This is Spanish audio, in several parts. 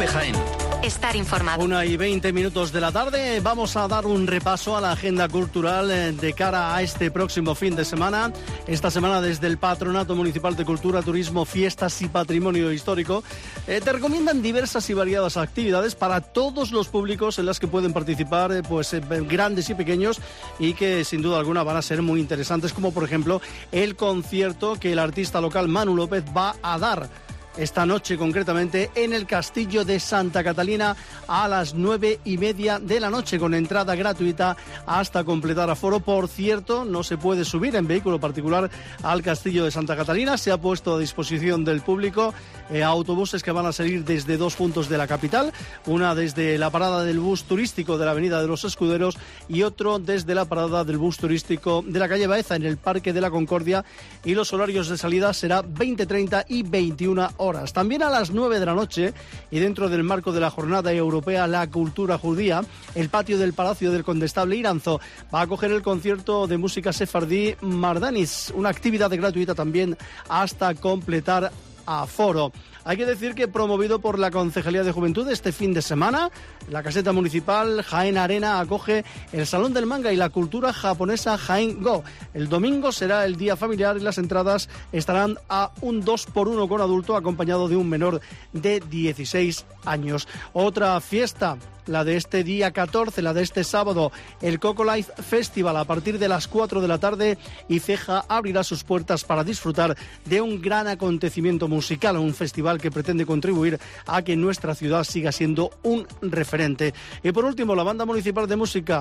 Jaén. Estar informado. 1:20 de la tarde. Vamos a dar un repaso a la agenda cultural de cara a este próximo fin de semana. Esta semana, desde el Patronato Municipal de Cultura, Turismo, Fiestas y Patrimonio Histórico, te recomiendan diversas y variadas actividades para todos los públicos en las que pueden participar, grandes y pequeños, y que sin duda alguna van a ser muy interesantes, como por ejemplo el concierto que el artista local Manu López va a dar esta noche, concretamente en el Castillo de Santa Catalina, a las 9:30 de la noche, con entrada gratuita hasta completar aforo. Por cierto, no se puede subir en vehículo particular al Castillo de Santa Catalina. Se ha puesto a disposición del público autobuses que van a salir desde dos puntos de la capital, una desde la parada del bus turístico de la Avenida de los Escuderos y otro desde la parada del bus turístico de la calle Baeza, en el Parque de la Concordia, y los horarios de salida será 20:30 y 21 horas. También a las 9 de la noche, y dentro del marco de la Jornada Europea La Cultura Judía, el patio del Palacio del Condestable Iranzo va a acoger el concierto de música sefardí Mardanis, una actividad gratuita también hasta completar aforo. Hay que decir que, promovido por la Concejalía de Juventud, este fin de semana la caseta municipal Jaén Arena acoge el Salón del Manga y la Cultura Japonesa Jaén Go. El domingo será el día familiar y las entradas estarán a un 2x1 con adulto, acompañado de un menor de 16 años. Otra fiesta, la de este día 14, la de este sábado, el Coco Life Festival, a partir de las 4 de la tarde, y Ceja abrirá sus puertas para disfrutar de un gran acontecimiento musical, un festival que pretende contribuir a que nuestra ciudad siga siendo un referente. Y por último, la Banda Municipal de Música,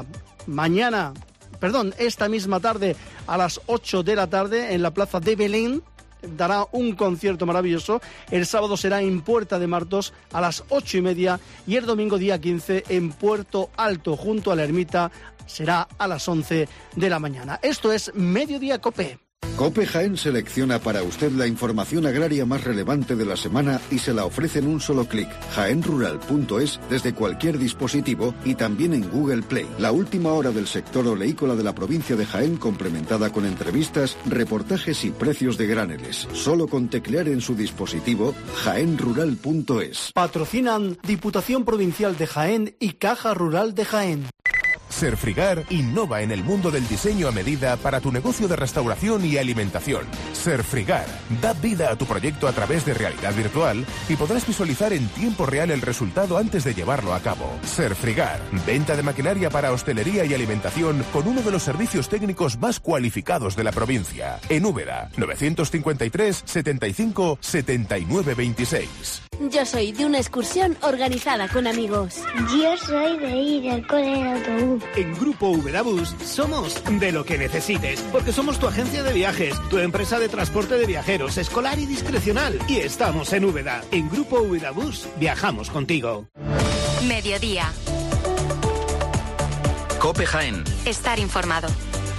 esta misma tarde, a las 8 de la tarde, en la Plaza de Belén, dará un concierto maravilloso. El sábado será en Puerta de Martos a las 8:30 y el domingo día 15 en Puerto Alto, junto a la ermita, será a las 11 de la mañana. Esto es Mediodía Cope. COPE Jaén selecciona para usted la información agraria más relevante de la semana y se la ofrece en un solo clic. jaenrural.es, desde cualquier dispositivo, y también en Google Play. La última hora del sector oleícola de la provincia de Jaén, complementada con entrevistas, reportajes y precios de graneles. Solo con teclear en su dispositivo jaenrural.es. Patrocinan Diputación Provincial de Jaén y Caja Rural de Jaén. Serfrigar innova en el mundo del diseño a medida para tu negocio de restauración y alimentación. Serfrigar da vida a tu proyecto a través de realidad virtual y podrás visualizar en tiempo real el resultado antes de llevarlo a cabo. Serfrigar, venta de maquinaria para hostelería y alimentación con uno de los servicios técnicos más cualificados de la provincia. En Úbeda, 953 75 79 26. Yo soy de una excursión organizada con amigos. Yo soy de ir al cole en autobús. En Grupo Úbeda Bus somos de lo que necesites, porque somos tu agencia de viajes, tu empresa de transporte de viajeros, escolar y discrecional. Y estamos en Úbeda. En Grupo Úbeda Bus viajamos contigo. Mediodía. Cope Jaén. Estar informado.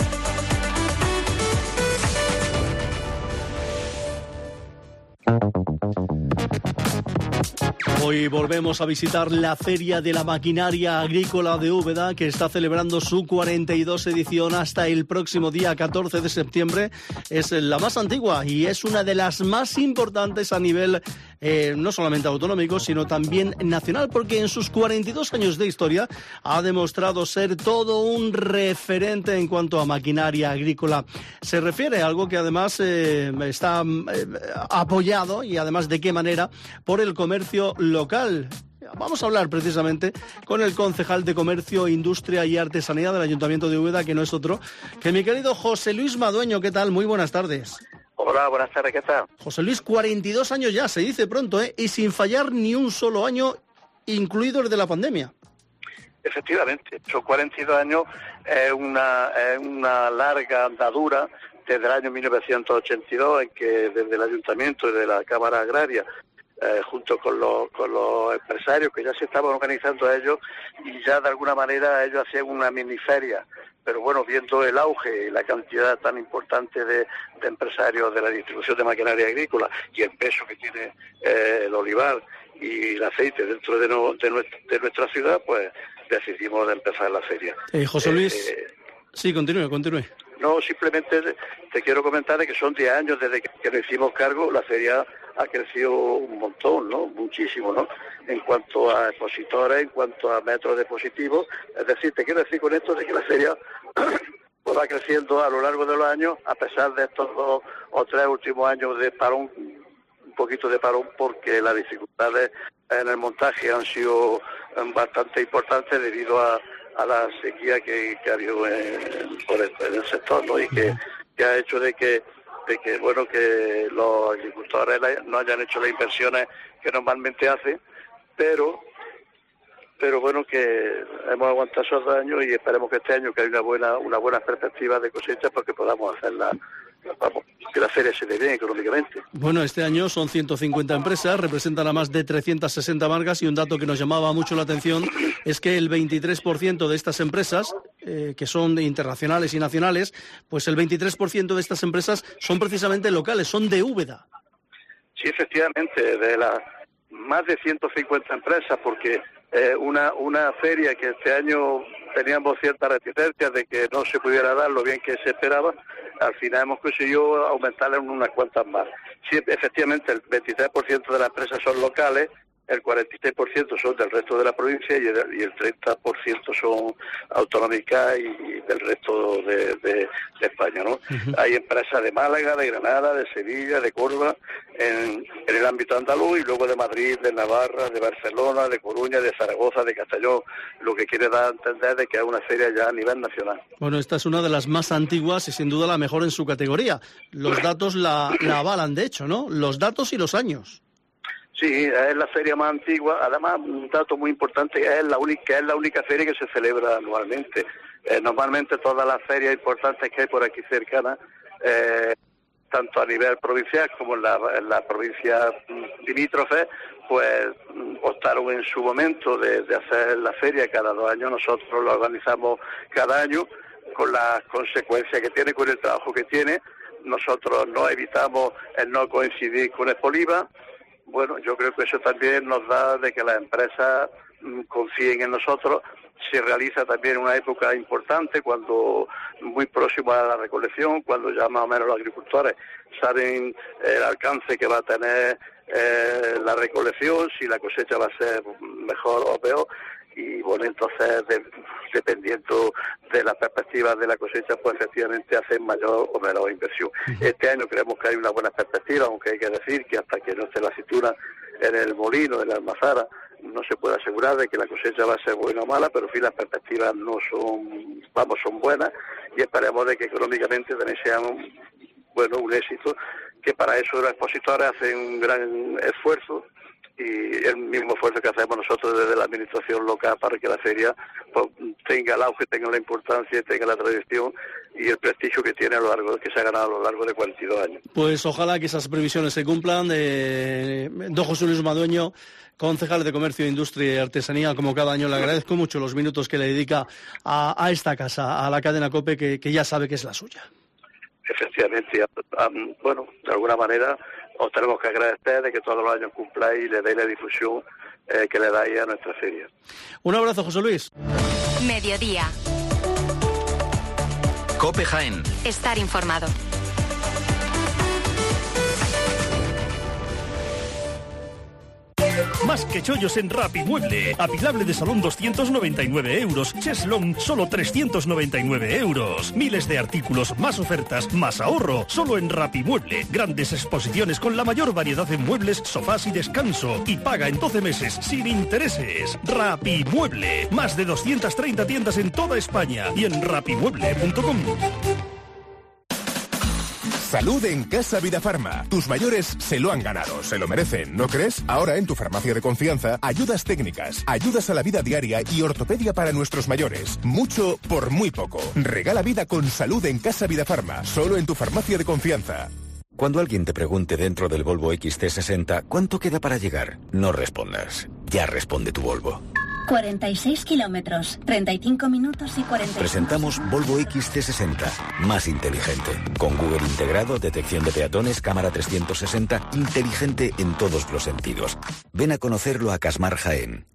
Hoy volvemos a visitar la Feria de la Maquinaria Agrícola de Úbeda, que está celebrando su 42 edición hasta el próximo día 14 de septiembre. Es la más antigua y es una de las más importantes a nivel no solamente autonómico, sino también nacional, porque en sus 42 años de historia ha demostrado ser todo un referente en cuanto a maquinaria agrícola se refiere, algo que además está apoyado, y además de qué manera, por el comercio local. Vamos a hablar precisamente con el concejal de Comercio, Industria y Artesanía del Ayuntamiento de Úbeda, que no es otro que mi querido José Luis Madueño. ¿Qué tal? Muy buenas tardes. Hola, buenas tardes, ¿qué tal? José Luis, 42 años ya, se dice pronto, y sin fallar ni un solo año, incluido el de la pandemia. Efectivamente, son 42 años, una larga andadura desde el año 1982, en que desde el Ayuntamiento y de la Cámara Agraria, junto con los empresarios que ya se estaban organizando a ellos, y ya de alguna manera ellos hacían una miniferia. Pero bueno, viendo el auge y la cantidad tan importante de empresarios de la distribución de maquinaria agrícola y el peso que tiene el olivar y el aceite dentro de nuestra ciudad, pues decidimos empezar la feria. José Luis, sí, continúe. No, simplemente te quiero comentar de que son 10 años desde que nos hicimos cargo, la feria ha crecido un montón, ¿no? Muchísimo, ¿no? En cuanto a expositores, en cuanto a metros de expositivos. Es decir, te quiero decir con esto de que la feria pues va creciendo a lo largo de los años, a pesar de estos 2 o 3 últimos años de parón, un poquito de parón, porque las dificultades en el montaje han sido bastante importantes debido a la sequía que ha habido en el sector, ¿no? Y que ha hecho de que bueno, que los agricultores no hayan hecho las inversiones que normalmente hacen, pero bueno, que hemos aguantado esos daños y esperemos que este año, que hay una buena perspectiva de cosecha, porque podamos hacerla, vamos, que la feria se dé bien económicamente. Bueno, este año son 150 empresas, representan a más de 360 marcas, y un dato que nos llamaba mucho la atención es que el 23% de estas empresas, que son internacionales y nacionales, pues el 23% de estas empresas son precisamente locales, son de Úbeda. Sí, efectivamente, de las más de 150 empresas, porque una feria que este año teníamos ciertas reticencias de que no se pudiera dar lo bien que se esperaba, al final hemos conseguido aumentarla en unas cuantas más. Sí, efectivamente, el 23% de las empresas son locales, el 46% son del resto de la provincia y el 30% son autonómicas y del resto de España, ¿no? Uh-huh. Hay empresas de Málaga, de Granada, de Sevilla, de Córdoba, en el ámbito andaluz, y luego de Madrid, de Navarra, de Barcelona, de Coruña, de Zaragoza, de Castellón, lo que quiere dar a entender de que es una feria ya a nivel nacional. Bueno, esta es una de las más antiguas y sin duda la mejor en su categoría. Los datos la avalan, de hecho, ¿no? Los datos y los años. Sí, es la feria más antigua. Además, un dato muy importante, es la única feria que se celebra anualmente. Normalmente todas las ferias importantes que hay por aquí cercanas, tanto a nivel provincial como en la provincia limítrofe, pues optaron en su momento de hacer la feria cada 2 años. Nosotros lo organizamos cada año, con las consecuencias que tiene, con el trabajo que tiene. Nosotros no evitamos el no coincidir con Expoliva. Bueno, yo creo que eso también nos da de que las empresas confíen en nosotros. Se realiza también en una época importante, cuando muy próximo a la recolección, cuando ya más o menos los agricultores saben el alcance que va a tener la recolección, si la cosecha va a ser mejor o peor. Y bueno, entonces, dependiendo de las perspectivas de la cosecha, pues efectivamente hacen mayor o menor inversión. Este año creemos que hay una buena perspectiva, aunque hay que decir que hasta que no esté la cintura en el molino, en la almazara, no se puede asegurar de que la cosecha va a ser buena o mala, pero en fin, las perspectivas son buenas, y esperemos de que económicamente también sean un éxito, que para eso los expositores hacen un gran esfuerzo, y el mismo esfuerzo que hacemos nosotros desde la administración local para que la feria pues, tenga el auge, tenga la importancia, tenga la tradición y el prestigio que tiene que se ha ganado a lo largo de 42 años. Pues ojalá que esas previsiones se cumplan. Don José Luis Madueño, concejal de Comercio, Industria y Artesanía, como cada año le agradezco mucho los minutos que le dedica a esta casa, a la cadena COPE, que ya sabe que es la suya. Efectivamente, bueno, de alguna manera os tenemos que agradecer de que todos los años cumpláis y le deis la difusión que le dais a nuestra feria. Un abrazo, José Luis. Mediodía. COPE Jaén. Estar informado. Más que chollos en Rapimueble. Apilable de salón 299 euros. Cheslong solo 399 euros. Miles de artículos, más ofertas, más ahorro. Solo en Rapimueble. Grandes exposiciones con la mayor variedad en muebles, sofás y descanso. Y paga en 12 meses sin intereses. Rapimueble. Más de 230 tiendas en toda España y en rapimueble.com. Salud en Casa Vidafarma. Tus mayores se lo han ganado, se lo merecen, ¿no crees? Ahora en tu farmacia de confianza, ayudas técnicas, ayudas a la vida diaria y ortopedia para nuestros mayores. Mucho por muy poco. Regala vida con salud en Casa Vidafarma, solo en tu farmacia de confianza. Cuando alguien te pregunte dentro del Volvo XC60, ¿cuánto queda para llegar? No respondas. Ya responde tu Volvo. 46 kilómetros, 35 minutos y 40. Presentamos Volvo XC60, más inteligente. Con Google integrado, detección de peatones, cámara 360, inteligente en todos los sentidos. Ven a conocerlo a Casmar Jaén.